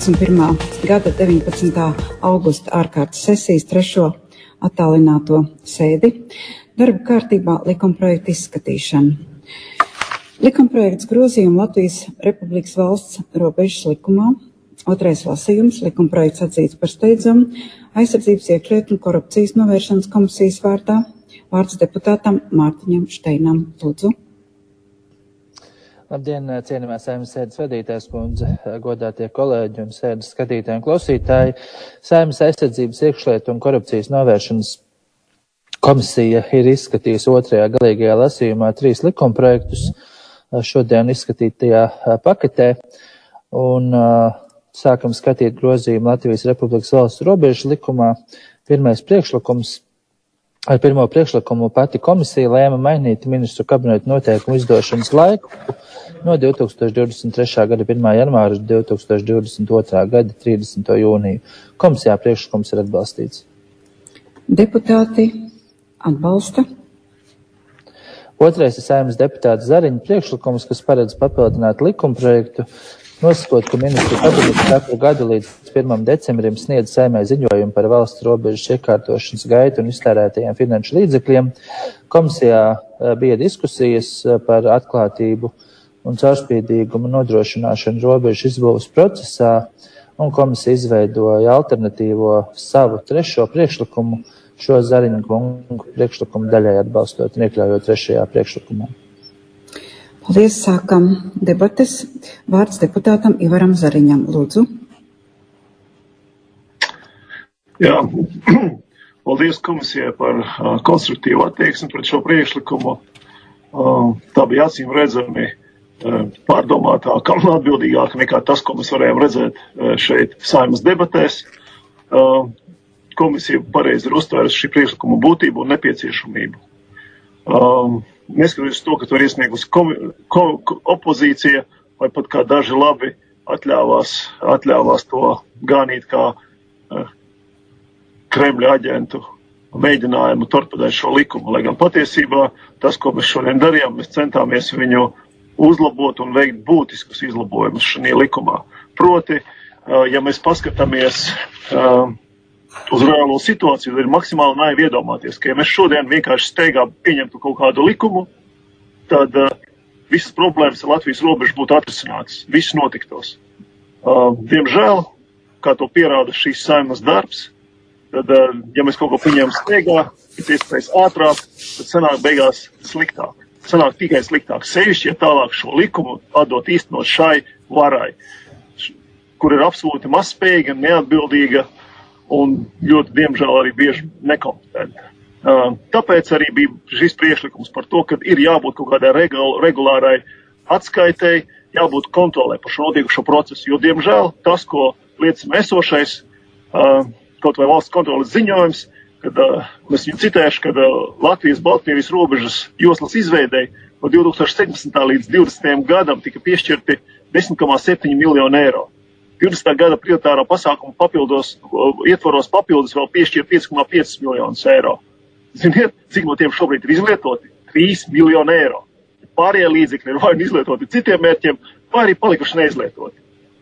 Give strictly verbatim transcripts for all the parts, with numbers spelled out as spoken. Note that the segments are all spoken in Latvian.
divtūkstoš pirmā gada deviņpadsmitā augusta ārkārtas sesijas trešo attālināto sēdi. Darba kārtībā likumprojekta izskatīšana. Likumprojekts grozījumu Latvijas Republikas valsts robežas likumā. Otrais lasījums. Likumprojekts atzīts par steidzamu. Aizsardzības, iekšlietu un korupcijas novēršanas komisijas vārdā. Vārds deputātam Mārtiņam Šteinam. Lūdzu. Labdien, cienījamā Saeimas sēdes vadītājs kundze, godātie kolēģi un sēdes skatītāji un klausītāji. Saeimas aizsardzības, iekšlietu un korupcijas novēršanas komisija ir izskatījusi otrajā galīgajā lasījumā trīs likumprojektus šodien izskatītajā paketē. Un uh, sākam skatīt grozījumu Latvijas Republikas valsts robežu likumā. Pirmais priekšlikums. Ar pirmo priekšlikumu pati komisija lēma mainīt ministru kabinetu noteikumu izdošanas laiku no divtūkstoš divdesmit trešā gada pirmā janvāra uz divtūkstoš divdesmit otrā gada trīsdesmito jūniju. Komisijā priekšlikums ir atbalstīts. Deputāti atbalsta. Otrais ir Saeimas deputāta Zariņa priekšlikums, kas paredz papildināt likumprojektu, nosakot, ka ministru kabinets katru gadu līdz pirmam decembrim sniedz Saeimai ziņojumu par valsts robežas iekārtošanas gaitu un iztērētajiem finanšu līdzekļiem. Komisijā bija diskusijas par atklātību un caurspīdīgumu nodrošināšanu robežu izbūves procesā, un komisija izveidoja alternatīvo savu trešo priekšlikumu, šo Zariņa kungu priekšlikumu daļai atbalstot un iekļaujot trešajā priekšlikumā. Paldies, sākam debates. Vārds deputātam Ivaram Zariņam. Lūdzu. Jā, paldies komisijai par uh, konstruktīvu attieksmi pret šo priekšlikumu. Uh, tā bija acīm redzami uh, pārdomātāka un atbildīgāka nekā tas, ko mēs varējām redzēt uh, šeit Saeimas debatēs. Uh, Komisija pareizi ir uztvērusi šī priekšlikuma būtību un nepieciešamību. Um, neskatoties to, ka to ir iesniegusi komi, ko, opozīcija, vai pat kā daži labi atļāvās, atļāvās to ganīt kā uh, Kremļa aģentu mēģinājumu torpedēt šo likumu. Lai gan patiesībā tas, ko mēs šodien darījām, mēs centāmies viņu uzlabot un veikt būtiskus izlabojumus šajā likumā. Proti, uh, ja mēs paskatāmies uh, uz reālo situāciju, ir maksimāli naivi iedomāties, ka ja mēs šodien vienkārši steigā pieņemtu kaut kādu likumu, tad uh, visas problēmas ar Latvijas robežu būtu atrisinātas, viss notiktos. Uh, diemžēl, kā to pierāda šīs Saeimas darbs, tad, uh, ja mēs kaut ko pieņemam steigā, pēc iespējas ātrāk, tad sanāk beigās sliktāk. Sanāk tikai sliktāk. Sevišķi, ja tālāk šo likumu atdot īstenot šai varai, kur ir absolūti mazspējīga, neatbildīga, un ļoti, diemžēl, arī bieži nekompetenti. Uh, tāpēc arī bija šis priekšlikums par to, ka ir jābūt kaut kādai regulārai atskaitei, jābūt kontrolē par šo notikušo procesu, jo, diemžēl, tas, ko liecina esošais, uh, kaut vai valsts kontroles ziņojums, kad uh, mēs viņu citēšu, kad uh, Latvijas-Baltkrievijas robežas joslas izveidei no divtūkstoš septiņdesmitā līdz divdesmitajam gadam tika piešķirti desmit komā septiņi miljoni eiro. divdesmitā gada prioritārā pasākuma papildos, ietvaros papildus vēl piešķir pieci komā pieci miljonus eiro. Ziniet, cik no tiem šobrīd ir izlietoti? trīs miljoni eiro. Pārējie līdzekļi ir vai izlietoti citiem mērķiem, vai arī palikuši neizlietoti.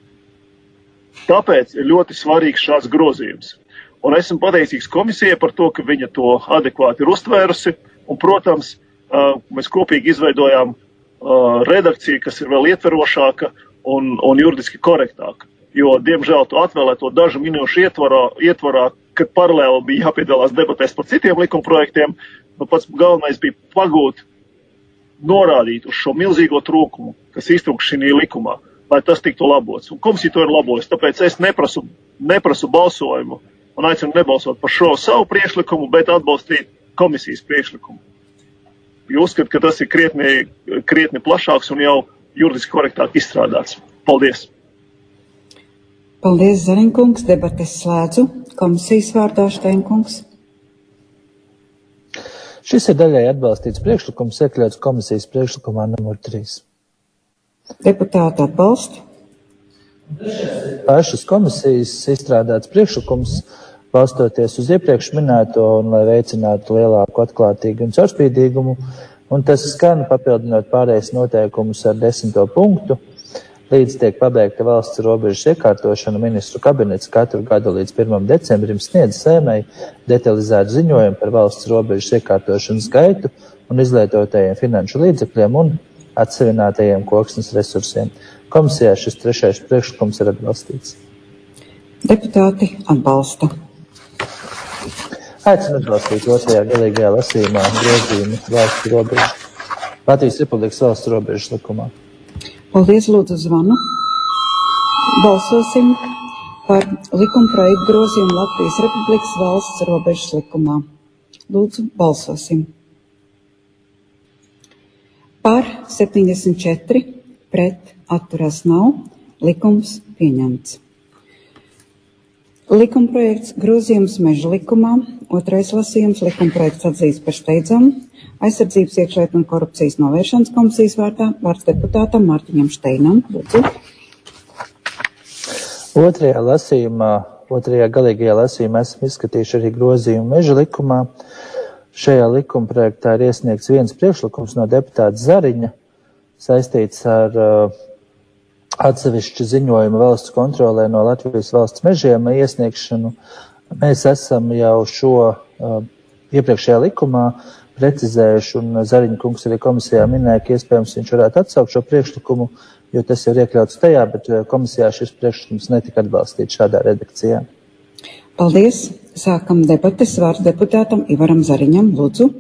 Tāpēc ir ļoti svarīgs šāds grozījums. Un esmu pateicīgs komisijai par to, ka viņa to adekvāti ir uztvērusi. Un, protams, mēs kopīgi izveidojām redakciju, kas ir vēl ietverošāka un, un juridiski korektāka. Jo, diemžēl, to atvēlēto dažu minūšu ietvarā, ietvarā, kad paralēli bija jāpiedalās debatēs par citiem likumprojektiem, nu pats galvenais bija pagūt, norādīt uz šo milzīgo trūkumu, kas iztrūkst šī likumā, lai tas tiktu labots. Un komisija to ir labojusi, tāpēc es neprasu, neprasu balsojumu un aicinu nebalsot par šo savu priekšlikumu, bet atbalstīt komisijas priekšlikumu. Jo uzskatu, ka tas ir krietni, krietni plašāks un jau juridiski korektāk izstrādāts. Paldies! Paldies, Zariņkungs. Debates slēdzu. Komisijas vārdā Šteinkungs. Šis ir daļai atbalstīts priekšlikums, iekļauts komisijas priekšlikumā numur trīs. Deputāti atbalsta. Pašas komisijas izstrādāts priekšlikums, balstoties uz iepriekš minēto un lai veicinātu lielāku atklātīgu un caurspīdīgumu, un tas skan papildinot pārējais noteikumus ar desmito punktu. līdz tiek pabeigta valsts robežas iekārtošana, ministru kabinets katru gadu līdz pirmam decembrim sniedz Saeimai detalizētu ziņojumu par valsts robežas iekārtošanas gaitu un izlietotajiem finanšu līdzekļiem un atsevinātajiem koksnes resursiem. Komisijā šis trešais priekšlikums ir atbalstīts. Deputāti atbalsta. Aicinu atbalstīt otrajā galīgajā lasījumā grozījumu valsts robežas, Latvijas Republikas valsts robežas likumā. Paldies, lūdzu zvanu. Balsosim par likumprojektu grozījumu Latvijas Republikas valsts robežas likumā. Lūdzu, balsosim. Par septiņdesmit četri, pret atturās nav, likums pieņemts. Likumprojekts grozījums meža likumā, otrais lasījums, likumprojekts atzīts par steidzamu, aizsardzības iekšlietu un korupcijas novēršanas komisijas vārdā, vārds deputātam Mārtiņam Šteinam. Lūdzu. Otrajā lasījumā, otrajā galīgajā lasījumā esam izskatījuši arī grozījumu meža likumā. Šajā likumprojektā ir iesniegts viens priekšlikums no deputāta Zariņa, saistīts ar uh, atsevišķu ziņojumu valsts kontrolē no Latvijas valsts mežiem iesniegšanu. Mēs esam jau šo uh, iepriekšējā likumā precizējuši, un Zariņa kungs arī komisijā minēja, ka iespējams viņš varētu atsaukt šo priekšlikumu, jo tas ir iekļauts tajā, bet komisijā šis priekšlikums netika atbalstīts šādā redakcijā. Paldies. Sākam debates. Vārds deputātam Ivaram Zariņam. Lūdzu.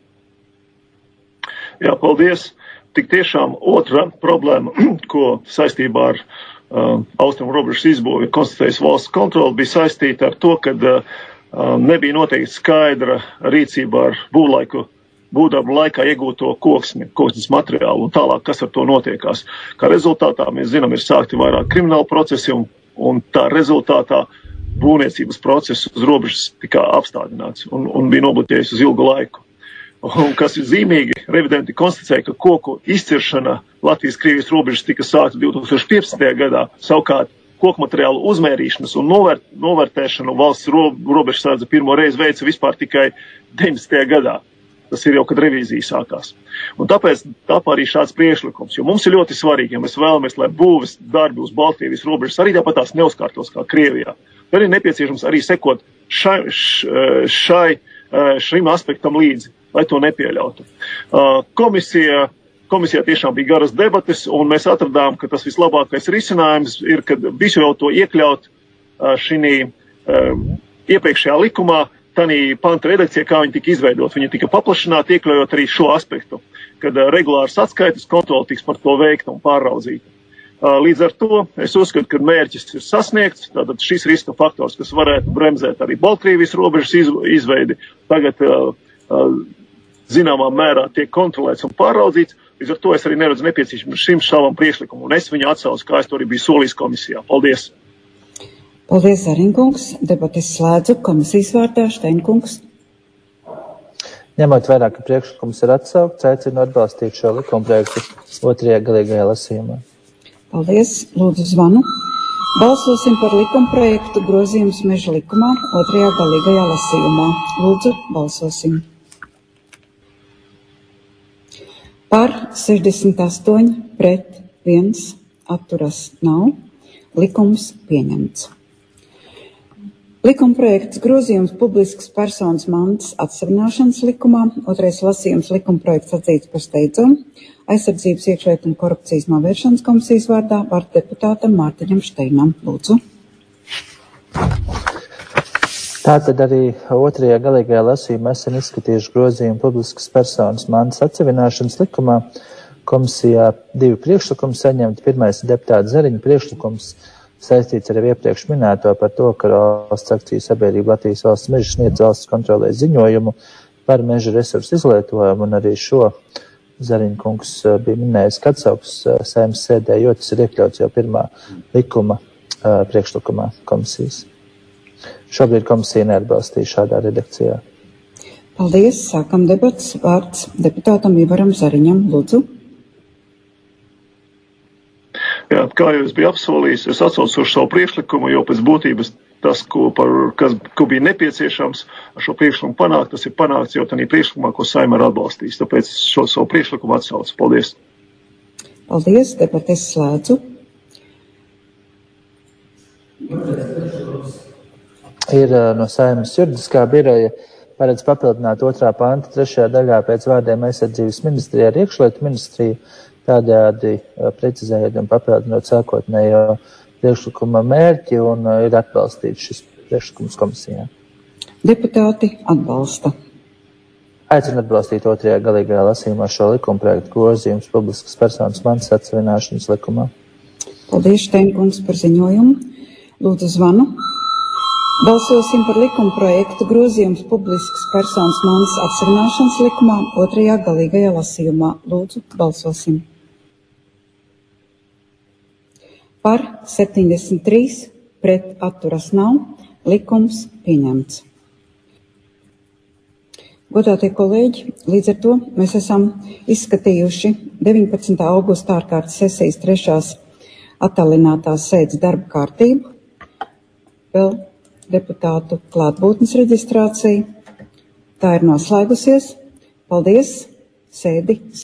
Jā, paldies. Tik tiešām otra problēma, ko saistībā ar uh, austrumu robežas izbūvi konstatējas valsts kontrole, bija saistīta ar to, ka uh, nebija noteikti skaidra rīcība ar būvlaiku, būvdarbu laikā iegūto koksni, koksnes materiālu un tālāk, kas ar to notiekās. Kā rezultātā, mēs zinām, ir sākti vairāk krimināli procesi un, un tā rezultātā būvniecības process uz robežas tika apstādināts un, un bija nobloķējis uz ilgu laiku. Un kas ir zīmīgi, revidenti konstatēja, ka koku izciršana Latvijas-Krievijas robežas tika sākta divi tūkstoši piecpadsmitajā gadā, savukārt koku materiālu uzmērīšanas un novērt, novērtēšanu valsts ro, robežsardze pirmo reizi veica vispār tikai deviņdesmitajā gadā. Tas ir jau, kad revīzija sākās. Un tāpēc tāpēc arī šāds priekšlikums, jo mums ir ļoti svarīgi, ja mēs vēlamies, lai būves darbi uz Baltkrievijas robežas arī tāpat tās neuzkārtos kā Krievijā. Tad ir nepieciešams arī sekot šai, šai, šim aspektam līdzi, lai to nepieļautu. Komisija, komisijā tiešām bija garas debates, un mēs atradām, ka tas vislabākais risinājums ir, kad visu jau to iekļaut šī iepriekšējā likumā, tādā panta redakcijā, kā viņi tika izveidot. Viņi tika paplašināti, iekļaujot arī šo aspektu, kad regulāras atskaites kontroli tiks par to veikta un pārraudzīta. Līdz ar to es uzskatu, ka mērķis ir sasniegts, tātad šis riska faktors, kas varētu bremzēt arī Baltkrievijas robežas izveidi, tagad zināmā mērā tiek kontrolēts un pārraudzīts. Līdz ar to es arī neredzu nepieciešamību šim savam priekšlikumam, un es viņu atsaucu, kā es to arī biju solījis komisijā. Paldies! Paldies, Zariņkungs. Debates slēdzu komisijas vārdā Šteinkungs. Ņemot vērā, ka priekšlikums ir atsaukts, aicinu atbalstīt šo likumprojektu otrajā galīgajā lasījumā. Paldies. Lūdzu zvanu. Balsosim par likumprojektu grozījums meža likumā otrajā galīgajā lasījumā. Lūdzu, balsosim. Par sešdesmit astoņi, pret viens, atturas nav. Likums pieņemts. Likumprojekts grozījums publiskas personas mantas atsavināšanas likumā, otrais lasījums likumprojekts atzīts par steidzamu, aizsardzības iekšlietu un korupcijas novēršanas komisijas vārdā vārds deputātam Mārtiņam Šteinam. Lūdzu. Tātad arī otrajā galīgajā lasījumā esam izskatījuši grozījumu publiskas personas mantas atsavināšanas likumā. Komisijā divi priekšlikumi saņemti. Pirmais ir deputāta Zariņa priekšlikums, saistīts ar iepriekš minēto par to, ka valsts akciju sabiedrība Latvijas valsts meža sniedz valsts kontrolē ziņojumu par meža resursu izlietojumu, un arī šo Zariņa kungs bija minējis, ka atsauks Saeimas sēdē, jo tas ir iekļauts jau pirmā likuma priekšlikumā komisijas. Šobrīd komisija neatbalstīja šādā redakcijā. Paldies. Sākam debats. Vārds deputātam Ivaram Zariņam. Lūdzu. Jā, kā jau es biju apsolījis, es atsaucu uz savu priekšlikumu, jo pēc būtības tas, ko, par, kas, ko bija nepieciešams ar šo priekšlikumu panākt, tas ir panākts jau tādā priekšlikumā, ko Saeima ir atbalstījis. Tāpēc šo savu priekšlikumu atsaucu. Paldies. Paldies. Debates slēdzu. Ir no Saeimas juridiskā biroja paredz papildināt otrā panta trešajā daļā pēc vārdiem aizsardzības ministrija ar iekšlietu ministriju, tādējādi precizējot un papildinot sākotnējo priekšlikuma mērķi un ir atbalstīts šis priekšlikums komisijā. Deputāti atbalsta. Aicinu atbalstīt otrajā galīgajā lasījumā šo likumprojektu grozījumus publiskas personas mantas atsevināšanas likumā. Paldies, Steinkungs, par ziņojumu. Lūdzu zvanu. Balsosim par likumprojektu grozījums publiskas personas mantas atsevināšanas likumā otrajā galīgajā lasījumā. Lūdzu, balsosim. Par septiņdesmit trīs, pret atturas nav, likums pieņemts. Godātie kolēģi, līdz ar to mēs esam izskatījuši deviņpadsmitā augusta ārkārtas sesijas trešās attālinātās sēdes darba kārtību. Vēl deputātu klātbūtnes reģistrācija. Tā ir noslēgusies. Paldies! Sēdi!